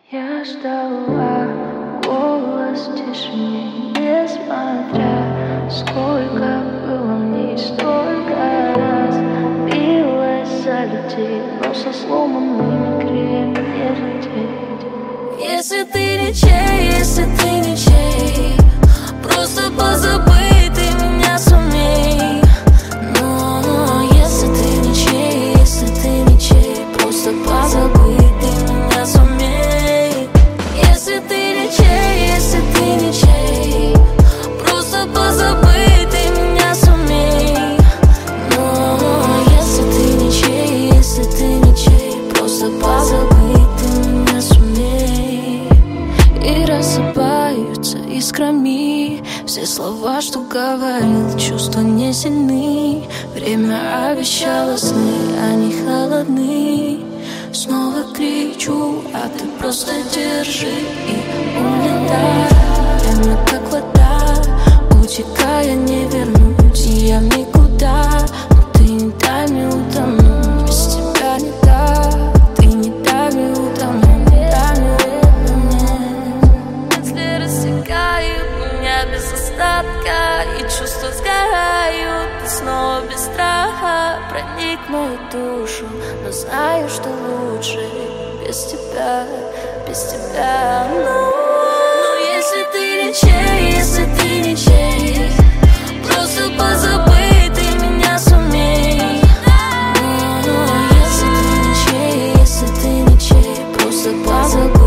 Я ждала голос тишины, несмотря сколько было мне, столько раз билась за людей, но со сломанными крыльями не лететь. Если ты ничей, если ты ничей, просто позабыть ты меня сумей. Но если ты ничей, просто позабыть ты меня сумей. Если ты ничей, просто позабыть ты меня сумей. Но если ты ничей, просто позабыть ты меня сумей. И рассыпаются искрами все слова, что говорил, чувства не сильны. Время обещало сны, они холодны. Снова кричу, а ты просто держи и улетай. Время как вода, утекая не вернуть. Я в никуда, но ты не дай мне утонуть. Без тебя не так, ты не дай мне утонуть, не дай мне утонуть. Мысли рассекают меня без остатка, и чувства сгорают, и снова без страха проник в мою душу. Но знаю, что лучше без тебя, без тебя. Но если ты ничей, просто позабыть ты меня сумей. Но если ты ничей, просто позабыть.